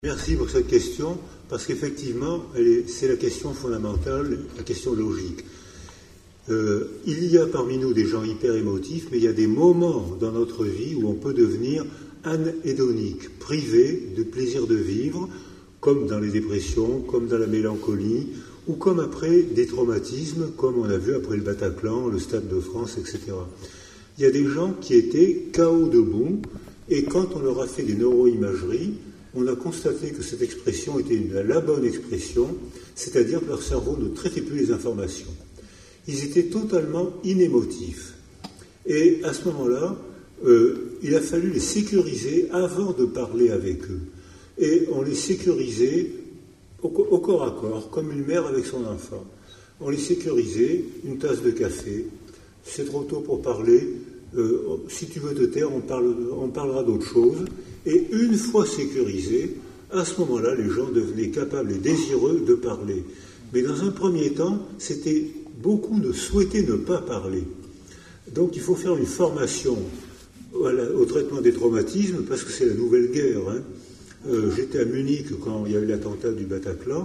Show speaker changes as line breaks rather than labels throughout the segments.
Merci pour cette question, parce qu'effectivement, c'est la question fondamentale, la question logique. Il y a parmi nous des gens hyper émotifs, mais il y a des moments dans notre vie où on peut devenir anédonique, privé du plaisir de vivre, comme dans les dépressions, comme dans la mélancolie, ou comme après des traumatismes, comme on a vu après le Bataclan, le Stade de France, etc. Il y a des gens qui étaient KO debout, et quand on leur a fait des neuroimageries, on a constaté que cette expression était la bonne expression, c'est-à-dire que leur cerveau ne traitait plus les informations. Ils étaient totalement inémotifs. Et à ce moment-là, il a fallu les sécuriser avant de parler avec eux. Et on les sécurisait au corps à corps, comme une mère avec son enfant. On les sécurisait, une tasse de café, c'est trop tôt pour parler, si tu veux te taire, on parlera d'autre chose. Et une fois sécurisés, à ce moment-là, les gens devenaient capables et désireux de parler. Mais dans un premier temps, beaucoup ne souhaitaient ne pas parler. Donc il faut faire une formation au traitement des traumatismes, parce que c'est la nouvelle guerre. J'étais à Munich quand il y a eu l'attentat du Bataclan.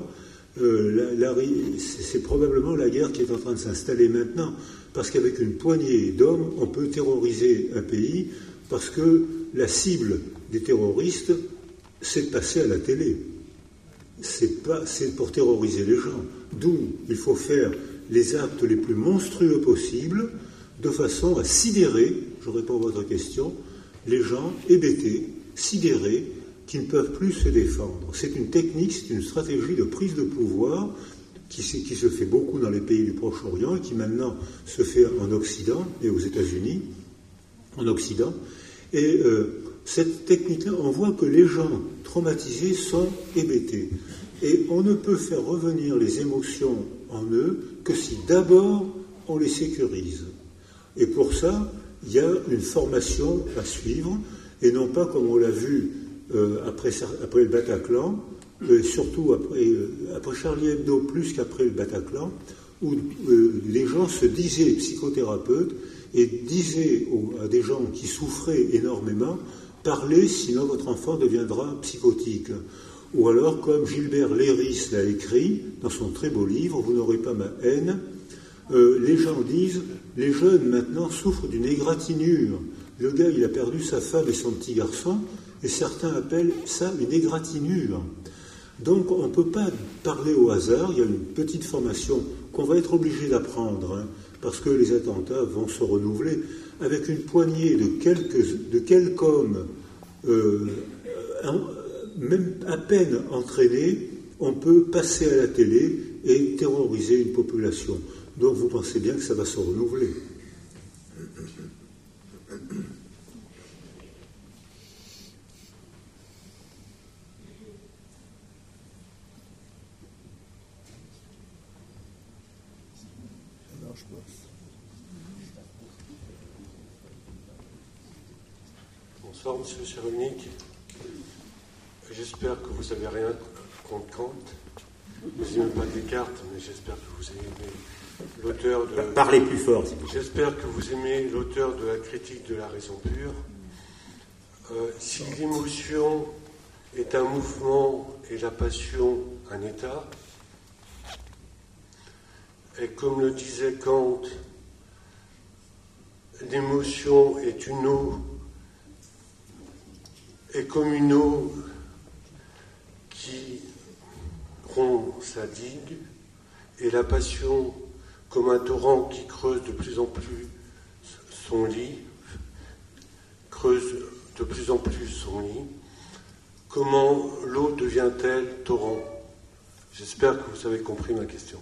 C'est probablement la guerre qui est en train de s'installer maintenant, parce qu'avec une poignée d'hommes, on peut terroriser un pays, parce que la cible des terroristes, c'est de passer à la télé. C'est pour terroriser les gens. D'où il faut faire les actes les plus monstrueux possibles, de façon à sidérer, je réponds à votre question, les gens hébétés, sidérés, qui ne peuvent plus se défendre. C'est une technique, c'est une stratégie de prise de pouvoir qui se fait beaucoup dans les pays du Proche-Orient et qui maintenant se fait en Occident et aux États-Unis, en Occident. Et cette technique-là, on voit que les gens traumatisés sont hébétés. Et on ne peut faire revenir les émotions en eux que si d'abord on les sécurise. Et pour ça, il y a une formation à suivre, et non pas comme on l'a vu après le Bataclan, surtout après Charlie Hebdo plus qu'après le Bataclan, où les gens se disaient psychothérapeutes et disaient à des gens qui souffraient énormément, parlez, sinon votre enfant deviendra psychotique. Ou alors, comme Gilbert Léris l'a écrit dans son très beau livre, Vous n'aurez pas ma haine, les gens disent, les jeunes maintenant souffrent d'une égratignure. Le gars, il a perdu sa femme et son petit garçon, et certains appellent ça une égratignure. Donc, on ne peut pas parler au hasard, il y a une petite formation qu'on va être obligé d'apprendre, parce que les attentats vont se renouveler, avec une poignée de quelques hommes, même à peine entraînés, on peut passer à la télé et terroriser une population. Donc vous pensez bien que ça va se renouveler.
Bonsoir, Monsieur Chérovnik. J'espère que vous n'avez rien contre Kant. Vous n'aimez pas Descartes, mais j'espère que vous aimez l'auteur de...
Parlez plus fort, s'il vous plaît.
J'espère que vous aimez l'auteur de la critique de la raison pure. Si l'émotion est un mouvement et la passion un état, et comme le disait Kant, l'émotion est une eau, et comme une eau qui rompt sa digue, et la passion comme un torrent qui creuse de plus en plus son lit, comment l'eau devient-elle torrent? J'espère que vous avez compris ma question.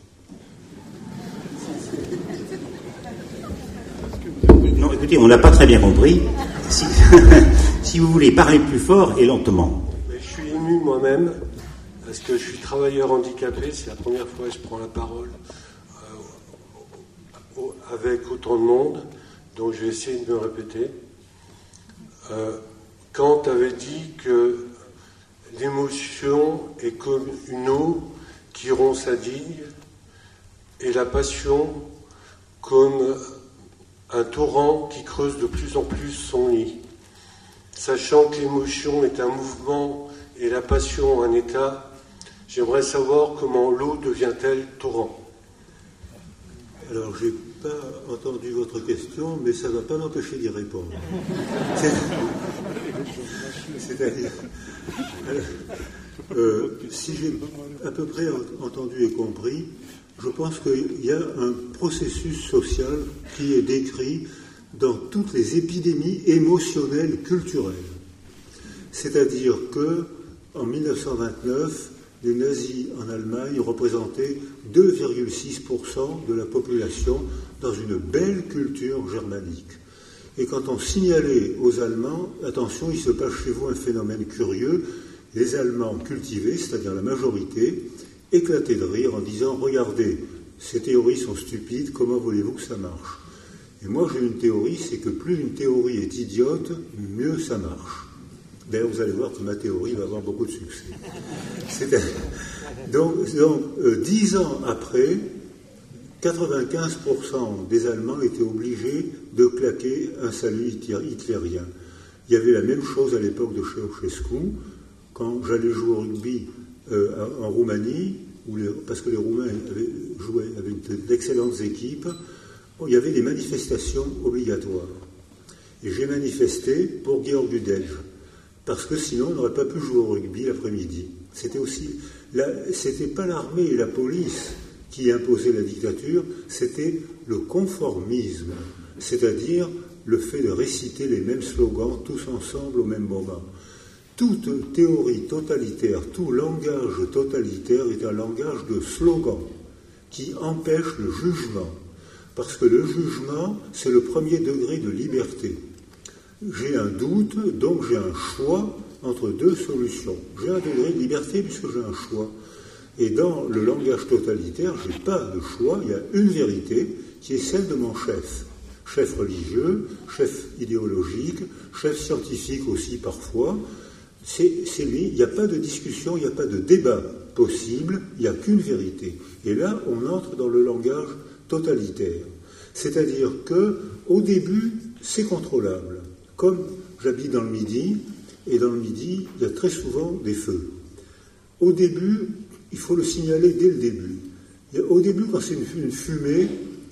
Non, écoutez, on n'a pas très bien compris. Si vous voulez parler plus fort et lentement.
Mais je suis ému moi-même, parce que je suis travailleur handicapé, c'est la première fois que je prends la parole avec autant de monde, donc je vais essayer de me répéter. Kant avait dit que l'émotion est comme une eau qui rompt sa digue, et la passion comme un torrent qui creuse de plus en plus son lit. Sachant que l'émotion est un mouvement et la passion un état, j'aimerais savoir comment l'eau devient-elle torrent.
Alors, j'ai pas entendu votre question, mais ça ne va pas m'empêcher d'y répondre. C'est-à-dire, si j'ai à peu près entendu et compris, je pense qu'il y a un processus social qui est décrit dans toutes les épidémies émotionnelles culturelles. C'est-à-dire que, en 1929, les nazis en Allemagne représentaient 2,6% de la population dans une belle culture germanique. Et quand on signalait aux Allemands, attention, il se passe chez vous un phénomène curieux, les Allemands cultivés, c'est-à-dire la majorité, éclataient de rire en disant « Regardez, ces théories sont stupides, comment voulez-vous que ça marche ?» Et moi j'ai une théorie, c'est que plus une théorie est idiote, mieux ça marche. D'ailleurs, vous allez voir que ma théorie va avoir beaucoup de succès. Donc 10 ans après, 95% des Allemands étaient obligés de claquer un salut hitlérien. Il y avait la même chose à l'époque de Ceausescu, quand j'allais jouer au rugby en Roumanie, parce que les Roumains avaient d'excellentes équipes, il y avait des manifestations obligatoires. Et j'ai manifesté pour Georg Udelj, parce que sinon on n'aurait pas pu jouer au rugby l'après-midi. C'était pas l'armée et la police qui imposaient la dictature, c'était le conformisme, c'est-à-dire le fait de réciter les mêmes slogans tous ensemble au même moment. Toute théorie totalitaire, tout langage totalitaire est un langage de slogan qui empêche le jugement, parce que le jugement, c'est le premier degré de liberté. J'ai un doute, donc j'ai un choix entre deux solutions. J'ai un degré de liberté puisque j'ai un choix. Et dans le langage totalitaire, je n'ai pas de choix, il y a une vérité qui est celle de mon chef. Chef religieux, chef idéologique, chef scientifique aussi parfois. C'est lui, il n'y a pas de discussion, il n'y a pas de débat possible, il n'y a qu'une vérité. Et là, on entre dans le langage totalitaire. C'est-à-dire qu'au début, c'est contrôlable. Comme j'habite dans le Midi, et dans le Midi, il y a très souvent des feux. Au début, il faut le signaler dès le début. Et au début, quand c'est une fumée,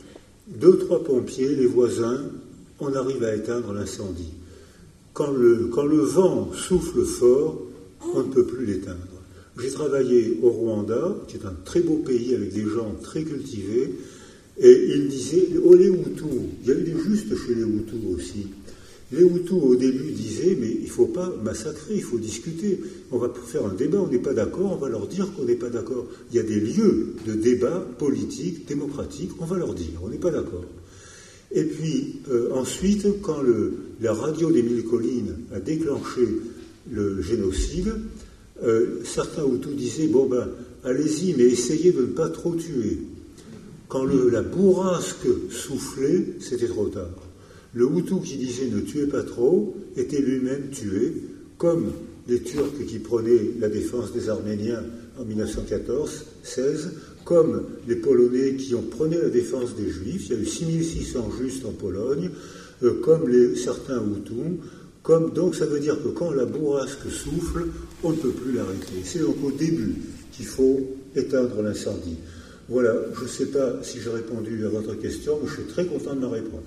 2-3 pompiers, les voisins, on arrive à éteindre l'incendie. Quand le vent souffle fort, on ne peut plus l'éteindre. J'ai travaillé au Rwanda, qui est un très beau pays avec des gens très cultivés, et ils disaient, oh les Hutus, il y avait des justes chez les Hutus aussi. Les Hutus au début disaient, mais il ne faut pas massacrer, il faut discuter. On va faire un débat, on n'est pas d'accord, on va leur dire qu'on n'est pas d'accord. Il y a des lieux de débat politique, démocratique, on va leur dire, on n'est pas d'accord. Et puis ensuite, quand la radio des Mille Collines a déclenché le génocide, certains Hutus disaient, bon ben, allez-y, mais essayez de ne pas trop tuer. Quand la bourrasque soufflait, c'était trop tard. Le Hutu qui disait ne tuez pas trop était lui-même tué, comme les Turcs qui prenaient la défense des Arméniens en 1914-16, comme les Polonais qui prenaient la défense des Juifs, il y a eu 6600 justes en Pologne, comme certains Hutus, donc ça veut dire que quand la bourrasque souffle, on ne peut plus l'arrêter. C'est donc au début qu'il faut éteindre l'incendie. Voilà, je ne sais pas si j'ai répondu à votre question, mais je suis très content de ma réponse.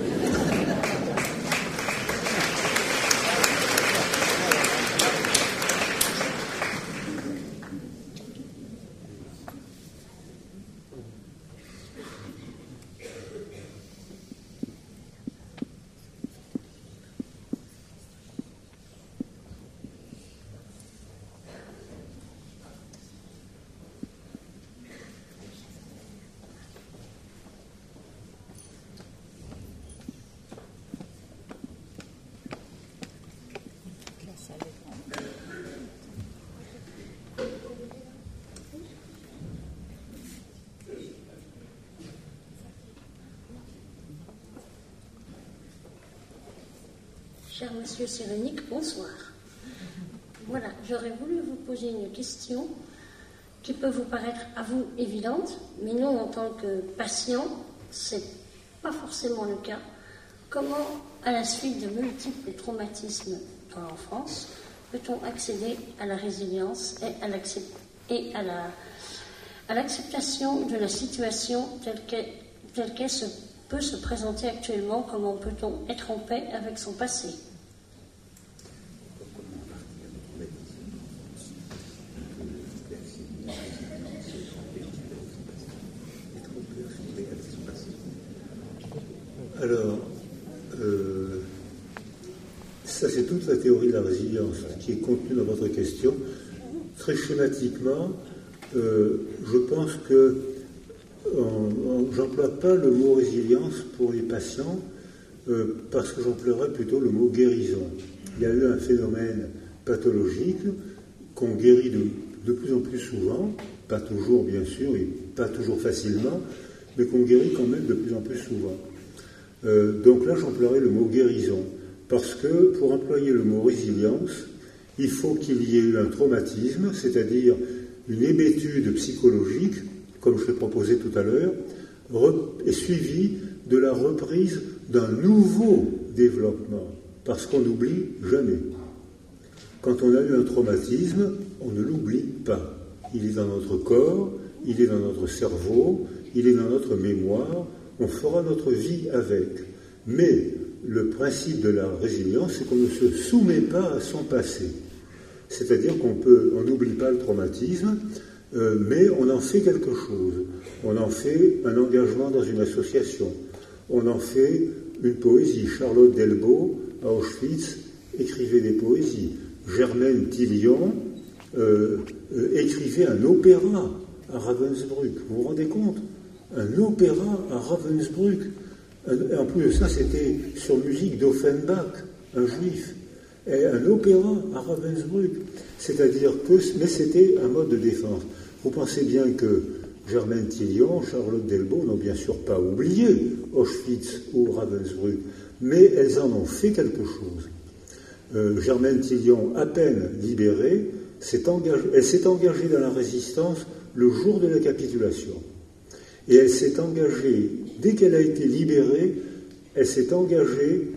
Cher Monsieur Cyrulnik, bonsoir. Voilà, j'aurais voulu vous poser une question qui peut vous paraître à vous évidente, mais nous, en tant que patients, c'est pas forcément le cas. Comment, à la suite de multiples traumatismes dans l'enfance, peut-on accéder à la résilience et à l'acceptation de la situation telle qu'elle peut se présenter actuellement? Comment peut-on être en paix avec son passé?
Alors, ça c'est toute la théorie de la résilience qui est contenue dans votre question. Très schématiquement, je pense que j'emploie pas le mot résilience pour les patients parce que j'emploierais plutôt le mot guérison. Il y a eu un phénomène pathologique qu'on guérit de plus en plus souvent, pas toujours bien sûr et pas toujours facilement, mais qu'on guérit quand même de plus en plus souvent. Donc là, j'emploierais le mot guérison, parce que pour employer le mot résilience, il faut qu'il y ait eu un traumatisme, c'est-à-dire une hébétude psychologique, comme je l'ai proposé tout à l'heure, et suivie de la reprise d'un nouveau développement, parce qu'on n'oublie jamais. Quand on a eu un traumatisme, on ne l'oublie pas. Il est dans notre corps, il est dans notre cerveau, il est dans notre mémoire, on fera notre vie avec. Mais le principe de la résilience, c'est qu'on ne se soumet pas à son passé. C'est-à-dire on n'oublie pas le traumatisme, mais on en fait quelque chose. On en fait un engagement dans une association. On en fait une poésie. Charlotte Delbo, à Auschwitz, écrivait des poésies. Germaine Tillion écrivait un opéra à Ravensbrück. Vous vous rendez compte? Un opéra à Ravensbrück. En plus de ça, c'était sur musique d'Offenbach, un juif. Et un opéra à Ravensbrück. C'est-à-dire que... Mais c'était un mode de défense. Vous pensez bien que Germaine Tillion, Charlotte Delbo n'ont bien sûr pas oublié Auschwitz ou Ravensbrück, mais elles en ont fait quelque chose. Germaine Tillion, à peine libérée, elle s'est engagée dans la résistance le jour de la capitulation. Et elle s'est engagée, dès qu'elle a été libérée, elle s'est engagée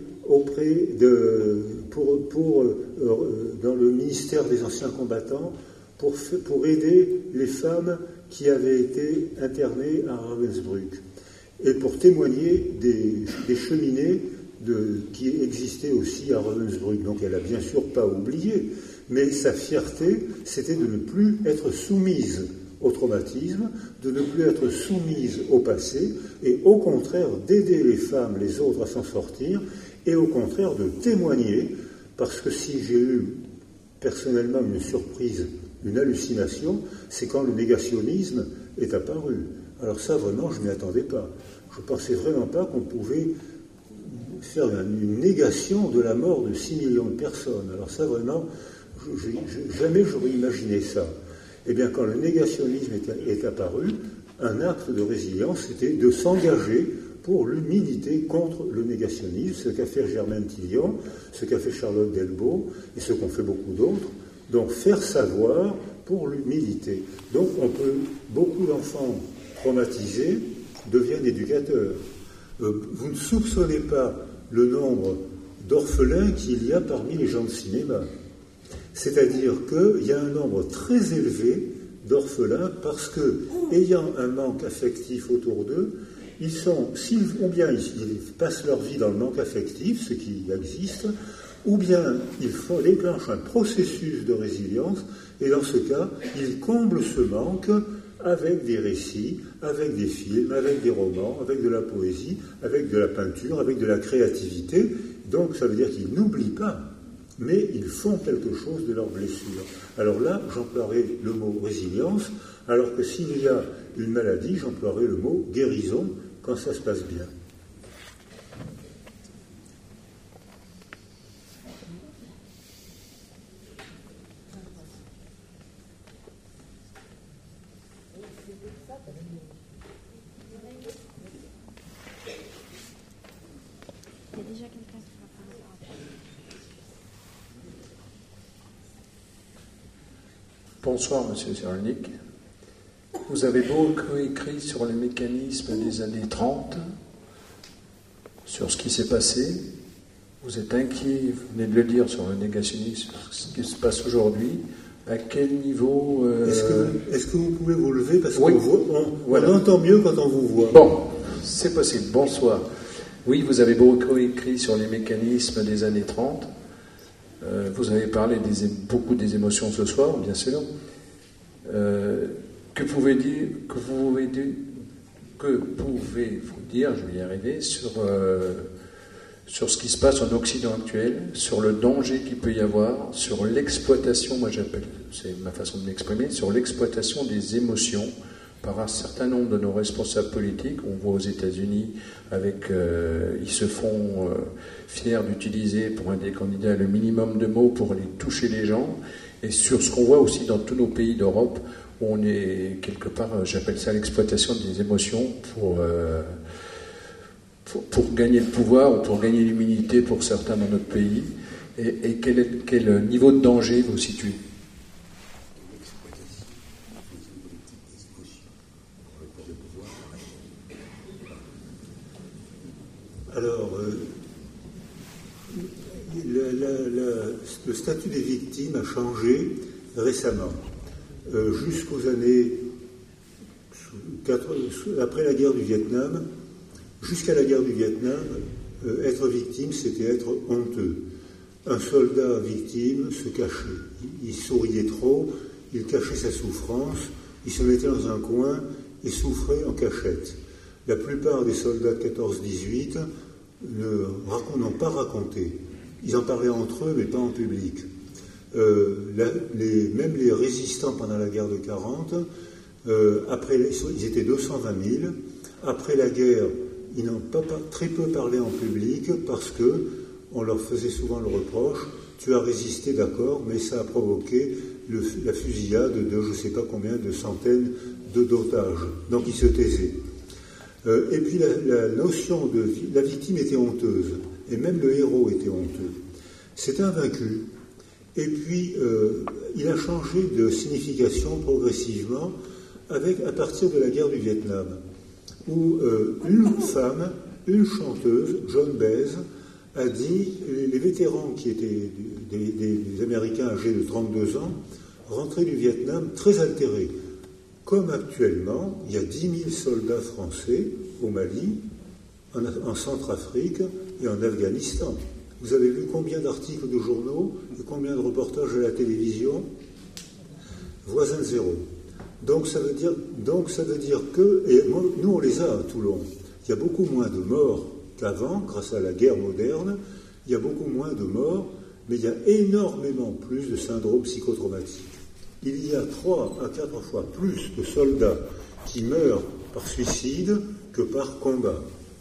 dans le ministère des anciens combattants pour aider les femmes qui avaient été internées à Ravensbrück et pour témoigner des cheminées qui existaient aussi à Ravensbrück. Donc elle n'a bien sûr pas oublié, mais sa fierté, c'était de ne plus être soumise au traumatisme, de ne plus être soumise au passé, et au contraire d'aider les femmes, les autres à s'en sortir, et au contraire de témoigner, parce que si j'ai eu personnellement une surprise, une hallucination, c'est quand le négationnisme est apparu. Alors ça, vraiment, je ne m'y attendais pas. Je ne pensais vraiment pas qu'on pouvait faire une négation de la mort de 6 millions de personnes. Alors ça, vraiment, jamais j'aurais imaginé ça. Eh bien, quand le négationnisme est apparu, un acte de résilience, c'était de s'engager pour militer contre le négationnisme, ce qu'a fait Germaine Tillion, ce qu'a fait Charlotte Delbo, et ce qu'ont fait beaucoup d'autres. Donc, faire savoir pour militer. Donc, beaucoup d'enfants traumatisés deviennent éducateurs. Vous ne soupçonnez pas le nombre d'orphelins qu'il y a parmi les gens de cinéma. C'est-à-dire qu'il y a un nombre très élevé d'orphelins parce que, ayant un manque affectif autour d'eux, ils passent leur vie dans le manque affectif, ce qui existe, ou bien ils déclenchent un processus de résilience, et dans ce cas, ils comblent ce manque avec des récits, avec des films, avec des romans, avec de la poésie, avec de la peinture, avec de la créativité. Donc ça veut dire qu'ils n'oublient pas, mais ils font quelque chose de leurs blessures. Alors là, j'emploierai le mot résilience, alors que s'il y a une maladie, j'emploierai le mot guérison quand ça se passe bien.
Bonsoir, Monsieur Cyrulnik. Vous avez beaucoup écrit sur les mécanismes des années 30, sur ce qui s'est passé, Vous êtes inquiet, vous venez de le dire, sur le négationnisme, ce qui se passe aujourd'hui. À quel niveau
Est-ce que vous pouvez vous lever parce
oui.
qu'on entend mieux quand on vous voit.
Bon, c'est possible. Bonsoir. Oui, vous avez beaucoup écrit sur les mécanismes des années 30. Vous avez parlé beaucoup des émotions ce soir, bien sûr. Que pouvez-vous dire, je vais y arriver, sur ce qui se passe en Occident actuel, sur le danger qu'il peut y avoir, sur l'exploitation, moi j'appelle, c'est ma façon de m'exprimer, sur l'exploitation des émotions par un certain nombre de nos responsables politiques. On voit aux États-Unis, ils se font fiers d'utiliser pour un des candidats le minimum de mots pour aller toucher les gens, et sur ce qu'on voit aussi dans tous nos pays d'Europe, où on est quelque part, j'appelle ça l'exploitation des émotions pour gagner le pouvoir ou pour gagner l'immunité pour certains dans notre pays. Et quel niveau de danger vous situez?
Alors, le statut des victimes a changé récemment. Jusqu'aux années après la guerre du Vietnam, jusqu'à la guerre du Vietnam, être victime, c'était être honteux. Un soldat victime se cachait. Il souriait trop, il cachait sa souffrance, il se mettait dans un coin et souffrait en cachette. La plupart des soldats de 14-18 n'ont pas raconté. Ils en parlaient entre eux, mais pas en public. Même les résistants pendant la guerre de 40, ils étaient 220 000. Après la guerre, ils n'ont très peu parlé en public parce qu'on leur faisait souvent le reproche « tu as résisté, d'accord, mais ça a provoqué la fusillade de je ne sais pas combien de centaines d'otages ». Donc ils se taisaient. Et puis la notion de la victime était honteuse, et même le héros était honteux. C'est un vaincu. Et puis il a changé de signification progressivement à partir de la guerre du Vietnam, où une femme, une chanteuse, Joan Baez, a dit les vétérans qui étaient des Américains âgés de 32 ans rentraient du Vietnam très altérés. Comme actuellement, il y a 10 000 soldats français au Mali, en Centrafrique et en Afghanistan. Vous avez vu combien d'articles de journaux et combien de reportages à la télévision? Voisin zéro. Donc ça veut dire que, et nous on les a à Toulon, il y a beaucoup moins de morts qu'avant, grâce à la guerre moderne, il y a beaucoup moins de morts, mais il y a énormément plus de syndromes psychotraumatiques. Il y a 3 à 4 fois plus de soldats qui meurent par suicide que par combat.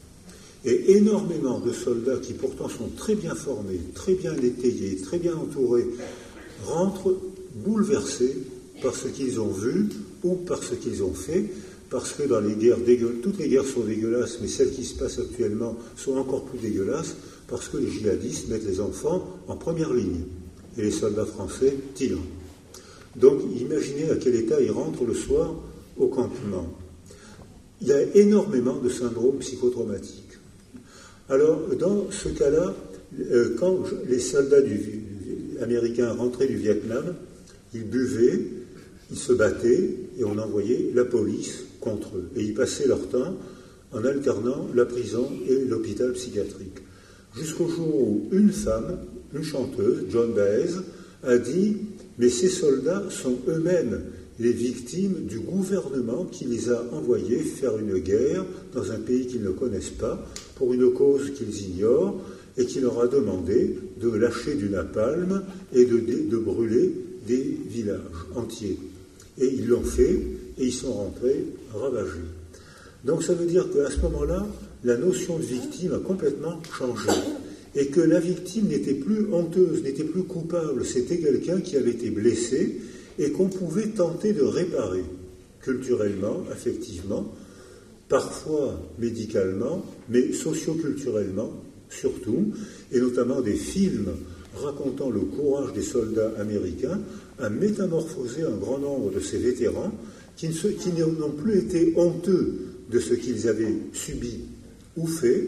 Et énormément de soldats qui pourtant sont très bien formés, très bien étayés, très bien entourés, rentrent bouleversés par ce qu'ils ont vu ou par ce qu'ils ont fait, parce que dans les guerres, toutes les guerres sont dégueulasses, mais celles qui se passent actuellement sont encore plus dégueulasses, parce que les djihadistes mettent les enfants en première ligne, et les soldats français tirent. Donc imaginez à quel état ils rentrent le soir au campement. Il y a énormément de syndromes psychotraumatiques. Alors, dans ce cas-là, quand les soldats américains rentraient du Vietnam, ils buvaient, ils se battaient, et on envoyait la police contre eux. Et ils passaient leur temps en alternant la prison et l'hôpital psychiatrique. Jusqu'au jour où une femme, une chanteuse, Joan Baez, a dit « Mais ces soldats sont eux-mêmes les victimes du gouvernement qui les a envoyés faire une guerre dans un pays qu'ils ne connaissent pas, pour une cause qu'ils ignorent, et qui leur a demandé de lâcher du napalm et de brûler des villages entiers. Et ils l'ont fait, et ils sont rentrés ravagés. » Donc ça veut dire qu'à ce moment-là, la notion de victime a complètement changé. Et que la victime n'était plus honteuse, n'était plus coupable, c'était quelqu'un qui avait été blessé et qu'on pouvait tenter de réparer, culturellement, affectivement, parfois médicalement, mais socioculturellement surtout, et notamment des films racontant le courage des soldats américains a métamorphosé un grand nombre de ces vétérans qui n'ont plus été honteux de ce qu'ils avaient subi ou fait,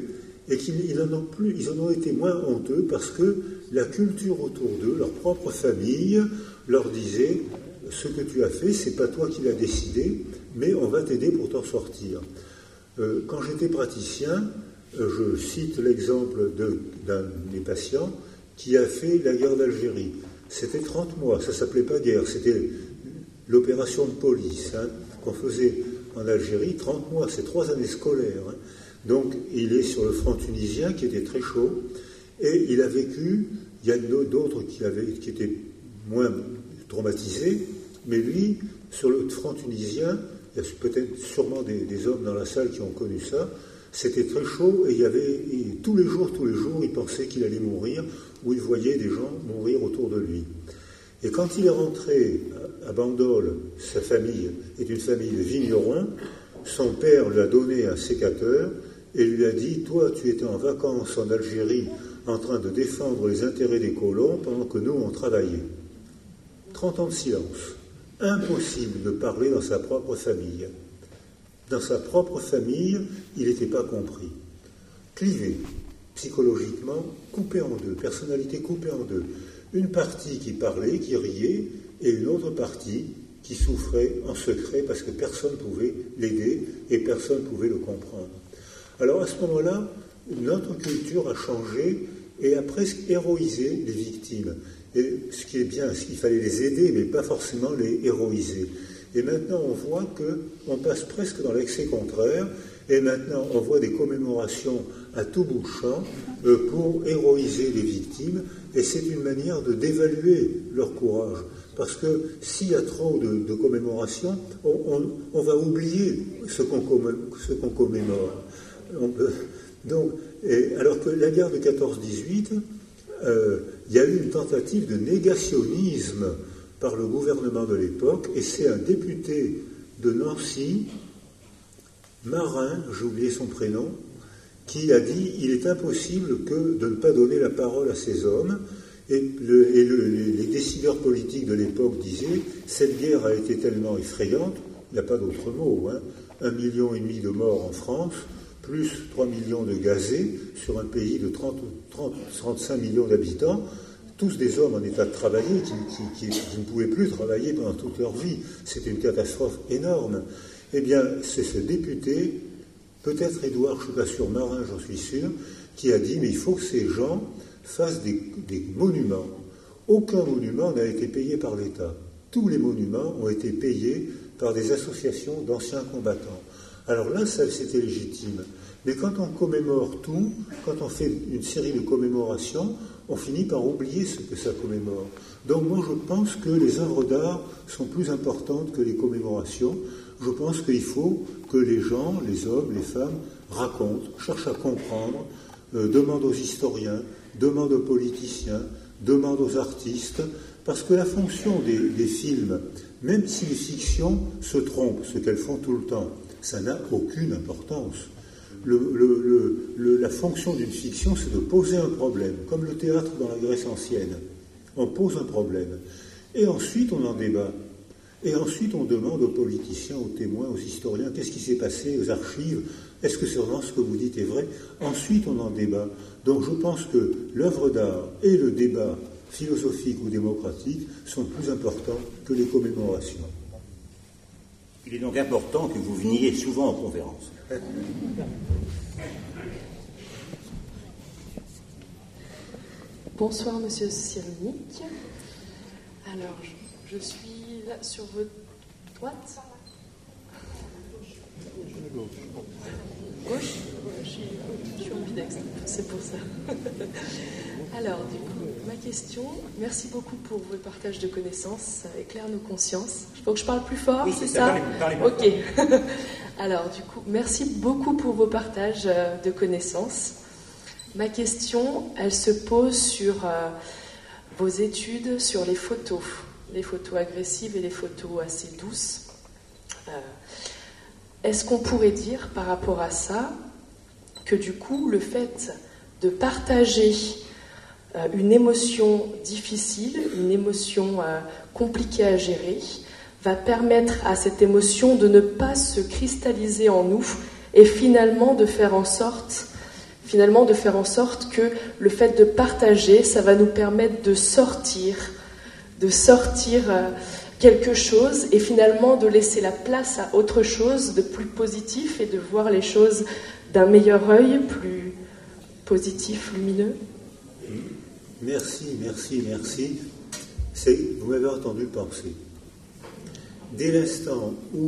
et qu'ils en ont été moins honteux parce que la culture autour d'eux, leur propre famille, leur disait « ce que tu as fait, c'est pas toi qui l'as décidé, mais on va t'aider pour t'en sortir ». Quand j'étais praticien, je cite l'exemple d'un des patients qui a fait la guerre d'Algérie. C'était 30 mois, ça ne s'appelait pas guerre, c'était l'opération de police qu'on faisait en Algérie, 30 mois, c'est 3 années scolaires. Donc il est sur le front tunisien qui était très chaud, et il a vécu, il y a d'autres qui étaient moins traumatisés, mais lui, sur le front tunisien, il y a peut-être sûrement des hommes dans la salle qui ont connu ça, c'était très chaud, et tous les jours, il pensait qu'il allait mourir, ou il voyait des gens mourir autour de lui. Et quand il est rentré à Bandol, sa famille est une famille de vignerons, son père lui a donné un sécateur et lui a dit « Toi, tu étais en vacances en Algérie en train de défendre les intérêts des colons pendant que nous, on travaillait. » 30 ans de silence. Impossible de parler dans sa propre famille. Dans sa propre famille, il n'était pas compris. Clivé, psychologiquement, coupé en deux, personnalité coupée en deux. Une partie qui parlait, qui riait, et une autre partie qui souffrait en secret parce que personne ne pouvait l'aider et personne ne pouvait le comprendre. Alors à ce moment-là, notre culture a changé et a presque héroïsé les victimes. Et ce qui est bien, c'est qu'il fallait les aider, mais pas forcément les héroïser. Et maintenant, on voit qu'on passe presque dans l'excès contraire, et maintenant, on voit des commémorations à tout bout de champ pour héroïser les victimes, et c'est une manière de dévaluer leur courage. Parce que s'il y a trop de commémorations, on va oublier ce qu'on commémore. Alors que la guerre de 14-18, il y a eu une tentative de négationnisme par le gouvernement de l'époque, et c'est un député de Nancy, Marin, j'ai oublié son prénom, qui a dit « il est impossible de ne pas donner la parole à ces hommes ». Et les décideurs politiques de l'époque disaient « cette guerre a été tellement effrayante », il n'y a pas d'autre mot, 1,5 million de morts en France, plus 3 millions de gazés sur un pays de 35 millions d'habitants, tous des hommes en état de travailler qui ne pouvaient plus travailler pendant toute leur vie. C'était une catastrophe énorme. Eh bien, c'est ce député, peut-être Édouard, je ne suis pas sûr, Marin, j'en suis sûr, qui a dit, mais il faut que ces gens fassent des monuments. Aucun monument n'a été payé par l'État. Tous les monuments ont été payés par des associations d'anciens combattants. Alors là, c'était légitime. Mais quand on commémore tout, quand on fait une série de commémorations, on finit par oublier ce que ça commémore. Donc moi, je pense que les œuvres d'art sont plus importantes que les commémorations. Je pense qu'il faut que les gens, les hommes, les femmes, racontent, cherchent à comprendre, demandent aux historiens, demandent aux politiciens, demandent aux artistes, parce que la fonction des films, même si les fictions se trompent, ce qu'elles font tout le temps, ça n'a aucune importance. La fonction d'une fiction, c'est de poser un problème, comme le théâtre dans la Grèce ancienne. On pose un problème, et ensuite on en débat. Et ensuite on demande aux politiciens, aux témoins, aux historiens, qu'est-ce qui s'est passé, aux archives, est-ce que sûrement ce que vous dites est vrai? Ensuite on en débat. Donc je pense que l'œuvre d'art et le débat philosophique ou démocratique sont plus importants que les commémorations.
Il est donc important que vous veniez souvent en conférence.
Bonsoir, Monsieur Cyrulnik. Alors, je suis là sur votre droite. Gauche. Je suis ambidextre, c'est pour ça. Alors, du coup, ma question, merci beaucoup pour votre partage de connaissances, ça éclaire nos consciences. Il faut que je parle plus fort,
oui,
c'est ça?
Parlez.
Ok. Alors, du coup, merci beaucoup pour vos partages de connaissances. Ma question, elle se pose sur vos études sur les photos agressives et les photos assez douces. Est-ce qu'on pourrait dire par rapport à ça que du coup, le fait de partager une émotion difficile, une émotion compliquée à gérer, va permettre à cette émotion de ne pas se cristalliser en nous et finalement de faire en sorte finalement de faire en sorte que le fait de partager, ça va nous permettre de sortir quelque chose et finalement de laisser la place à autre chose de plus positif et de voir les choses d'un meilleur œil, plus positif, lumineux.
Merci. Vous m'avez entendu penser. Dès l'instant où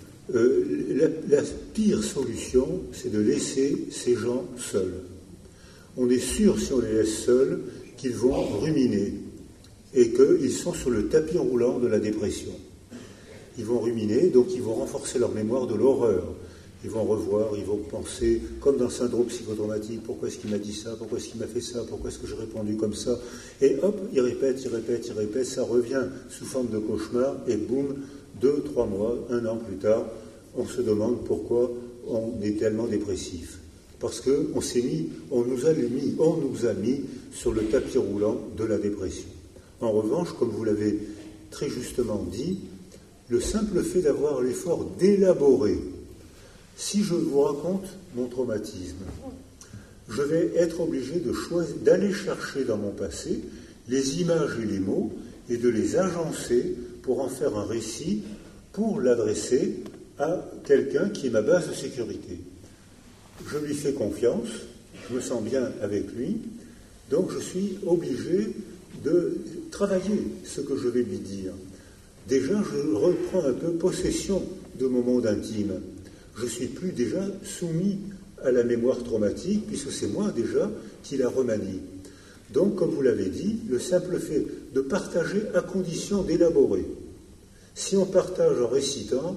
la pire solution, c'est de laisser ces gens seuls. On est sûr, si on les laisse seuls, qu'ils vont ruminer et qu'ils sont sur le tapis roulant de la dépression. Ils vont ruminer, donc ils vont renforcer leur mémoire de l'horreur. Ils vont revoir, ils vont penser, comme dans le syndrome psychotraumatique, pourquoi est-ce qu'il m'a dit ça, pourquoi est-ce qu'il m'a fait ça, pourquoi est-ce que j'ai répondu comme ça. Et hop, ils répètent, ça revient sous forme de cauchemar, et boum, 2, 3 mois, 1 an plus tard, on se demande pourquoi on est tellement dépressif. Parce qu'on nous a mis sur le tapis roulant de la dépression. En revanche, comme vous l'avez très justement dit, le simple fait d'avoir l'effort d'élaborer. Si je vous raconte mon traumatisme, je vais être obligé d'aller chercher dans mon passé les images et les mots et de les agencer pour en faire un récit, pour l'adresser à quelqu'un qui est ma base de sécurité. Je lui fais confiance, je me sens bien avec lui, donc je suis obligé de travailler ce que je vais lui dire. Déjà, je reprends un peu possession de mon monde intime. Je ne suis plus déjà soumis à la mémoire traumatique, puisque c'est moi déjà qui la remanie. Donc, comme vous l'avez dit, le simple fait de partager à condition d'élaborer. Si on partage en récitant,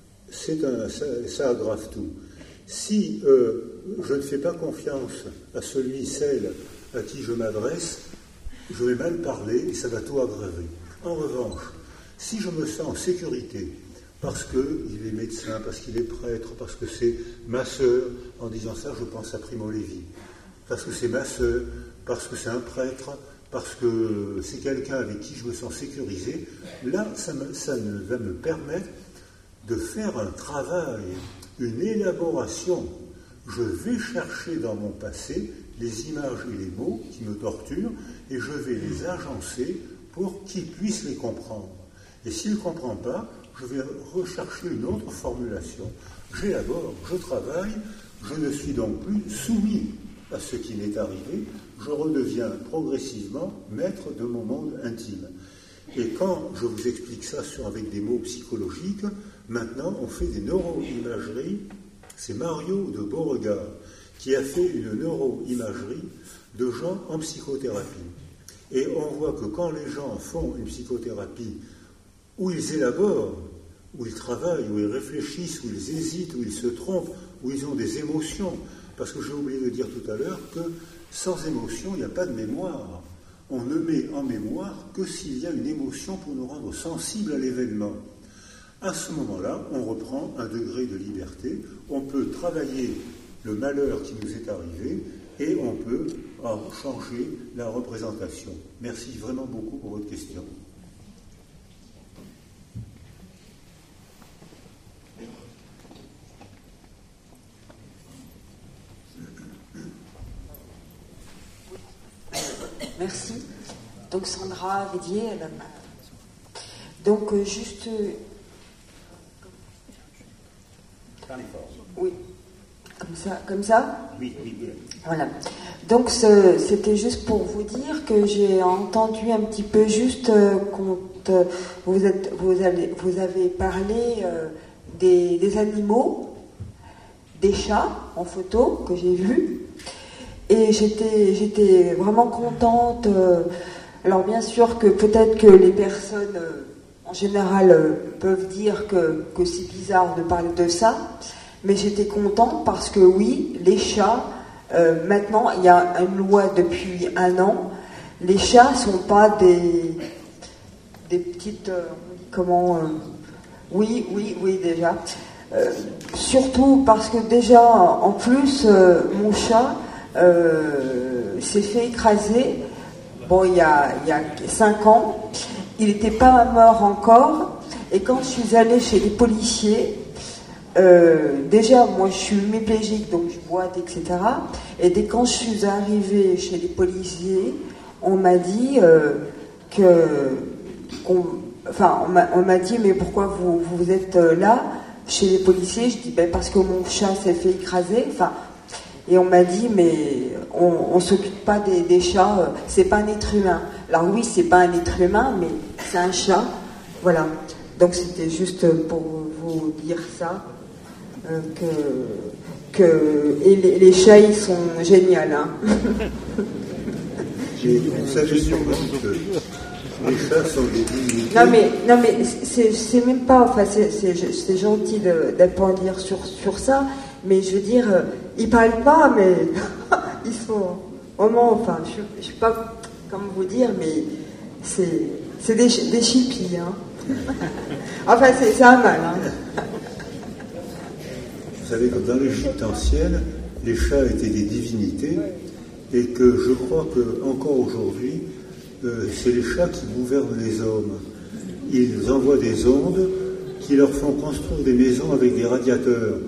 ça aggrave tout. Si je ne fais pas confiance à celle à qui je m'adresse, je vais mal parler et ça va tout aggraver. En revanche, si je me sens en sécurité, parce qu'il est médecin, parce qu'il est prêtre, parce que c'est ma sœur, en disant ça, je pense à Primo Levi, parce que c'est ma sœur, parce que c'est un prêtre, parce que c'est quelqu'un avec qui je me sens sécurisé, là, ça va me permettre de faire un travail, une élaboration. Je vais chercher dans mon passé les images et les mots qui me torturent et je vais les agencer pour qu'il puisse les comprendre. Et s'il ne comprend pas, je vais rechercher une autre formulation. J'élabore, je travaille, je ne suis donc plus soumis à ce qui m'est arrivé, je redeviens progressivement maître de mon monde intime. Et quand je vous explique ça avec des mots psychologiques, maintenant on fait des neuroimageries. C'est Mario de Beauregard qui a fait une neuroimagerie de gens en psychothérapie. Et on voit que quand les gens font une psychothérapie où ils élaborent, où ils travaillent, où ils réfléchissent, où ils hésitent, où ils se trompent, où ils ont des émotions, parce que j'ai oublié de dire tout à l'heure que sans émotion, il n'y a pas de mémoire. On ne met en mémoire que s'il y a une émotion pour nous rendre sensibles à l'événement. À ce moment-là, on reprend un degré de liberté, on peut travailler le malheur qui nous est arrivé et on peut en changer la représentation. Merci vraiment beaucoup pour votre question.
Merci. Donc Sandra Védier, donc juste...
Parlez fort.
Oui. Comme ça
Oui.
Voilà. Donc c'était juste pour vous dire que j'ai entendu un petit peu juste quand vous avez parlé des animaux, des chats en photo que j'ai vus. Et j'étais vraiment contente. Alors bien sûr que peut-être que les personnes en général peuvent dire que c'est bizarre de parler de ça, mais j'étais contente parce que oui, les chats, maintenant il y a une loi depuis 1 an, les chats sont pas des petites... oui déjà. Surtout parce que déjà, en plus, mon chat... s'est fait écraser, il y a 5 ans, il n'était pas mort encore, et quand je suis allée chez les policiers, déjà, moi, je suis hémiplégique, donc je boite, etc. Et dès quand je suis arrivée chez les policiers, on m'a dit on m'a dit, mais pourquoi vous êtes là chez les policiers? Je dis, ben parce que mon chat s'est fait écraser. Et on m'a dit, mais on s'occupe pas des chats, c'est pas un être humain. Alors oui, c'est pas un être humain, mais c'est un chat. Voilà. Donc c'était juste pour vous dire ça, et les chats, ils sont géniaux, hein.
J'ai une suggestion que les chats sont des divinités.
Non mais c'est même pas, enfin c'est gentil de pas dire sur ça, mais je veux dire, ils parlent pas, mais ils sont vraiment, enfin je sais pas comment vous dire, mais c'est des chippies, hein. Enfin c'est un mal, hein.
Vous savez que dans l'Égypte ancienne, les chats étaient des divinités, et que je crois que encore aujourd'hui, c'est les chats qui gouvernent les hommes. Ils envoient des ondes qui leur font construire des maisons avec des radiateurs.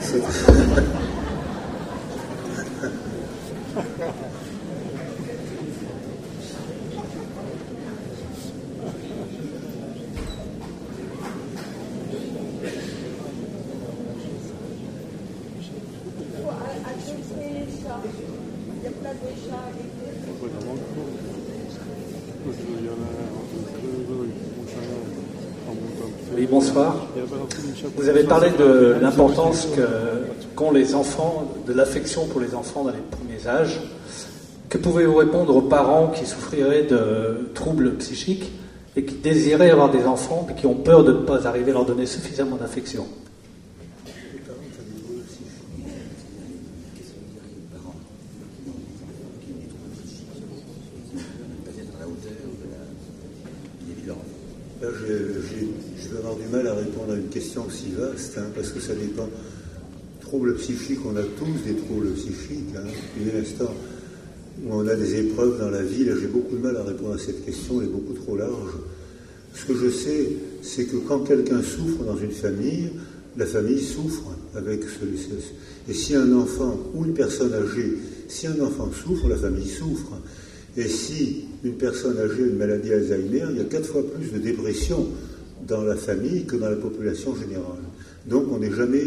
Oui, bonsoir. Vous avez parlé de l'importance qu'ont les enfants, de l'affection pour les enfants dans les premiers âges. Que pouvez-vous répondre aux parents qui souffriraient de troubles psychiques et qui désiraient avoir des enfants mais qui ont peur de ne pas arriver à leur donner suffisamment d'affection?
Là, je vais avoir du mal à répondre à une question aussi vaste, hein, parce que ça dépend. Troubles psychiques, on a tous des troubles psychiques. Hein. Depuis l'instant où on a des épreuves dans la vie, là, j'ai beaucoup de mal à répondre à cette question, elle est beaucoup trop large. Ce que je sais, c'est que quand quelqu'un souffre dans une famille, la famille souffre avec celui-ci. Et si un enfant ou une personne âgée, si un enfant souffre, la famille souffre. Et si une personne âgée a une maladie Alzheimer, il y a 4 fois plus de dépression dans la famille que dans la population générale. Donc on n'est jamais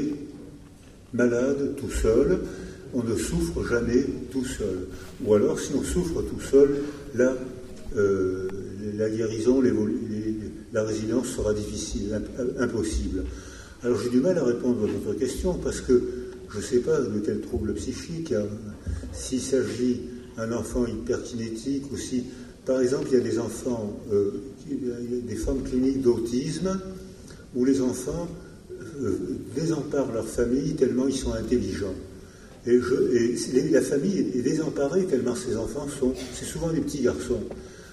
malade tout seul, on ne souffre jamais tout seul. Ou alors si on souffre tout seul, là, la guérison, la résilience sera difficile, impossible. Alors j'ai du mal à répondre à votre question parce que je ne sais pas de quel trouble psychique, s'il s'agit d'un enfant hyperkinétique ou si, par exemple, il y a des enfants, des formes cliniques d'autisme où les enfants désemparent leur famille tellement ils sont intelligents. Et la famille est désemparée tellement ces enfants c'est souvent des petits garçons.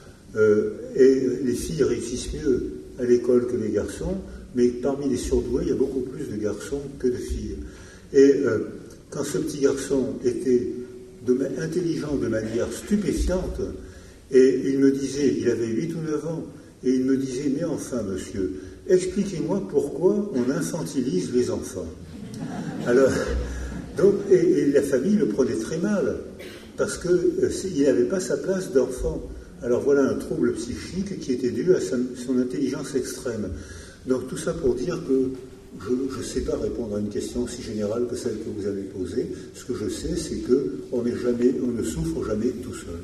Et les filles réussissent mieux à l'école que les garçons, mais parmi les surdoués, il y a beaucoup plus de garçons que de filles. Et quand ce petit garçon était intelligent de manière stupéfiante, et il me disait, il avait 8 ou 9 ans, et il me disait, mais enfin monsieur, expliquez-moi pourquoi on infantilise les enfants. Alors, donc, et la famille le prenait très mal, parce qu'il n'avait pas sa place d'enfant. Alors voilà un trouble psychique qui était dû à son intelligence extrême. Donc tout ça pour dire que je ne sais pas répondre à une question aussi générale que celle que vous avez posée. Ce que je sais, c'est qu'on ne souffre jamais tout seul.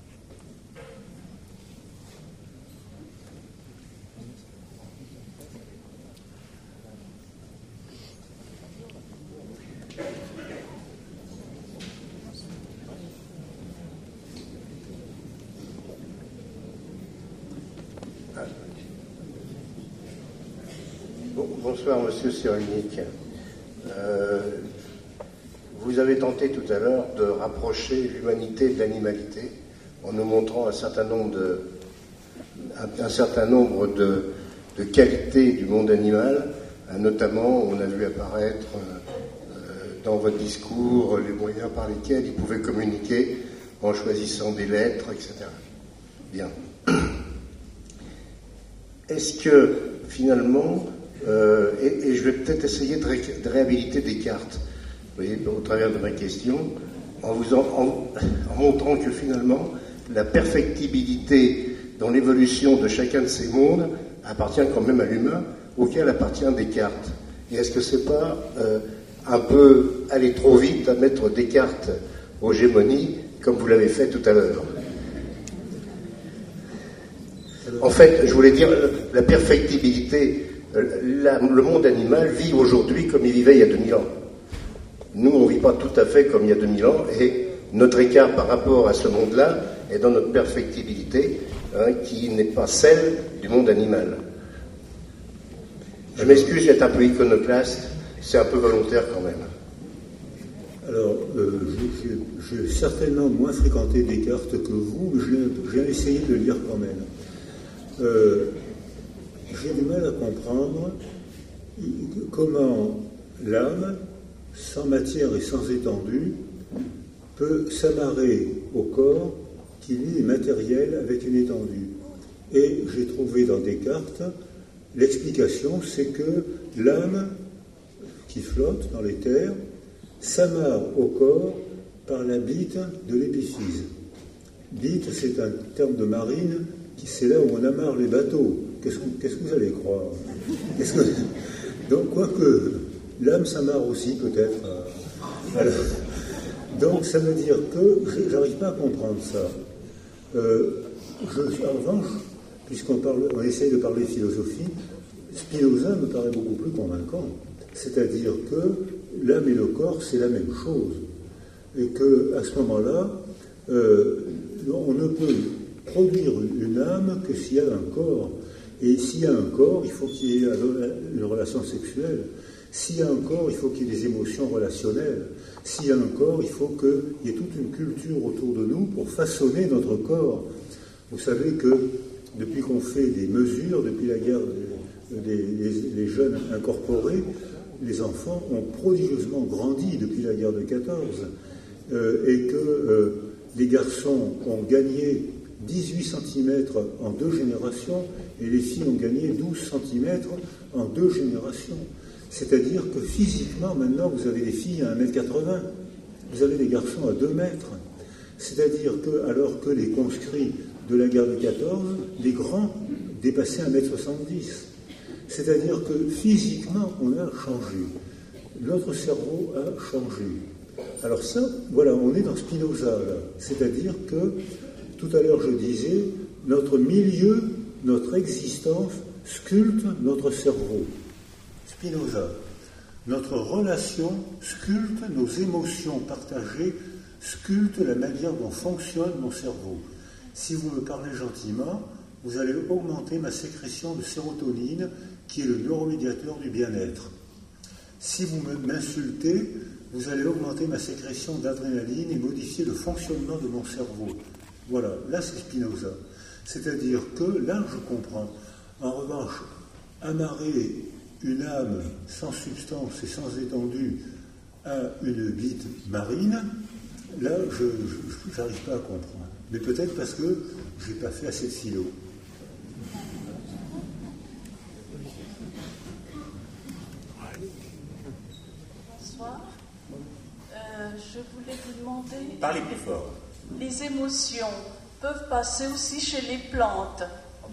Bonsoir, Monsieur Cyrulnik. Vous avez tenté tout à l'heure de rapprocher l'humanité de l'animalité en nous montrant un certain nombre de qualités du monde animal. Notamment, on a vu apparaître dans votre discours les moyens par lesquels ils pouvaient communiquer en choisissant des lettres, etc. Bien. Est-ce que, finalement, Et je vais peut-être essayer de réhabiliter Descartes, vous voyez, au travers de ma question, en montrant que finalement, la perfectibilité dans l'évolution de chacun de ces mondes appartient quand même à l'humain, auquel appartient Descartes. Et est-ce que c'est pas un peu aller trop vite à mettre Descartes aux gémonies, comme vous l'avez fait tout à l'heure? En fait, je voulais dire, la perfectibilité, le monde animal vit aujourd'hui comme il vivait il y a 2000 ans. Nous, on ne vit pas tout à fait comme il y a 2000 ans, et notre écart par rapport à ce monde-là est dans notre perfectibilité, qui n'est pas celle du monde animal. Je m'excuse d'être un peu iconoclaste, c'est un peu volontaire quand même.
Alors, j'ai certainement moins fréquenté Descartes que vous, mais j'ai essayé de le lire quand même. J'ai du mal à comprendre comment l'âme, sans matière et sans étendue, peut s'amarrer au corps qui, lui, est matériel avec une étendue. Et j'ai trouvé dans Descartes, l'explication, c'est que l'âme qui flotte dans les terres s'amarre au corps par la bite de l'épiphyse. Bite, c'est un terme de marine, c'est là où on amarre les bateaux. Qu'est-ce que vous allez croire? Donc, quoique l'âme s'amarre aussi, peut-être. Alors, donc, ça veut dire que j'arrive pas à comprendre ça. En revanche, puisqu'on essaye de parler philosophie, Spinoza me paraît beaucoup plus convaincant. C'est-à-dire que l'âme et le corps, c'est la même chose. Et qu'à ce moment-là, on ne peut produire une âme que s'il y a un corps. Et s'il y a un corps, il faut qu'il y ait une relation sexuelle. S'il y a un corps, il faut qu'il y ait des émotions relationnelles. S'il y a un corps, il faut qu'il y ait toute une culture autour de nous pour façonner notre corps. Vous savez que depuis qu'on fait des mesures, depuis la guerre des jeunes incorporés, les enfants ont prodigieusement grandi depuis la guerre de 14, et que les garçons ont gagné 18 cm en 2 générations, et les filles ont gagné 12 cm en 2 générations. C'est-à-dire que physiquement, maintenant, vous avez des filles à 1,80 m, vous avez des garçons à 2 mètres. C'est-à-dire que, alors que les conscrits de la guerre de 14, les grands dépassaient 1,70 m. C'est-à-dire que physiquement, on a changé. Notre cerveau a changé. Alors ça, voilà, on est dans Spinoza, là. C'est-à-dire que, tout à l'heure je disais, notre milieu, notre existence sculpte notre cerveau. Spinoza. Notre relation sculpte nos émotions partagées, sculpte la manière dont fonctionne mon cerveau. Si vous me parlez gentiment, vous allez augmenter ma sécrétion de sérotonine, qui est le neuromédiateur du bien-être. Si vous m'insultez, vous allez augmenter ma sécrétion d'adrénaline et modifier le fonctionnement de mon cerveau. Voilà, là c'est Spinoza. C'est-à-dire que, là je comprends. En revanche, amarrer une âme sans substance et sans étendue à une bite marine, là je n'arrive pas à comprendre. Mais peut-être parce que je n'ai pas fait assez de philo.
Bonsoir. Je voulais vous demander...
Parlez plus fort.
Les émotions peuvent passer aussi chez les plantes.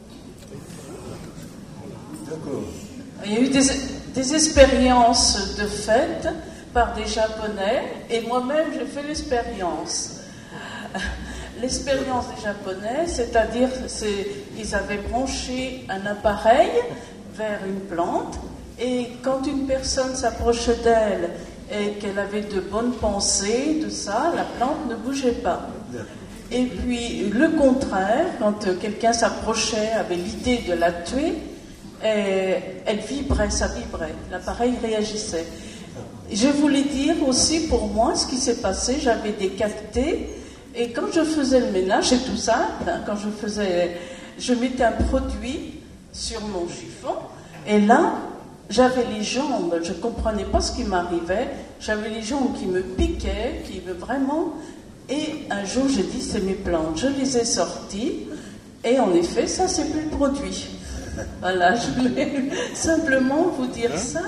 D'accord.
Il y a eu des expériences de fait par des Japonais, et moi-même j'ai fait l'expérience. L'expérience des Japonais, c'est-à-dire ils avaient branché un appareil vers une plante, et quand une personne s'approchait d'elle et qu'elle avait de bonnes pensées, de ça, la plante ne bougeait pas. Et puis le contraire, quand quelqu'un s'approchait, avait l'idée de la tuer, elle vibrait, ça vibrait, l'appareil réagissait. Je voulais dire aussi pour moi ce qui s'est passé, j'avais des cactés, et quand je faisais le ménage, c'est tout simple, hein, je mettais un produit sur mon chiffon, et là, j'avais les jambes, je ne comprenais pas ce qui m'arrivait, j'avais les jambes qui me piquaient, vraiment, et un jour j'ai dit c'est mes plantes, je les ai sorties, et en effet, ça c'est plus le produit. Voilà, je voulais simplement vous dire ça.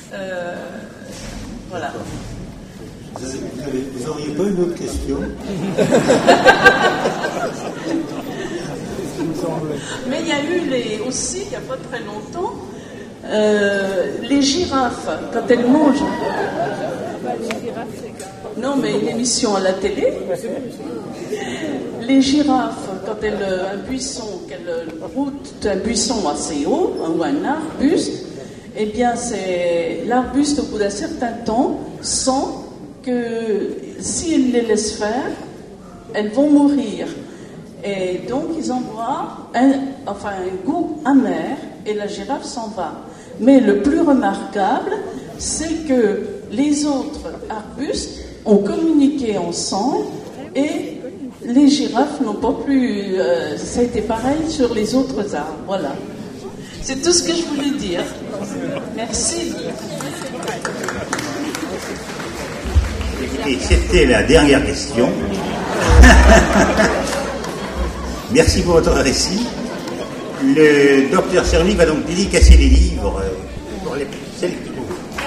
Voilà.
Vous n'auriez pas une autre question?
Mais il y a eu aussi, il n'y a pas très longtemps, les girafes, quand elles mangent. Non, mais une émission à la télé. Les girafes, quand un buisson, qu'elles routent un buisson assez haut, ou un arbuste, eh bien, l'arbuste, au bout d'un certain temps, sent que s'ils les laissent faire, elles vont mourir. Et donc, ils envoient un goût amer, et la girafe s'en va. Mais le plus remarquable, c'est que les autres arbustes ont communiqué ensemble, et les girafes n'ont pas plus... ça a été pareil sur les autres arbres. Voilà. C'est tout ce que je voulais dire. Merci.
Écoutez, c'était la dernière question. Merci pour votre récit. Le docteur Cerny va donc dédicacer les livres pour celles qui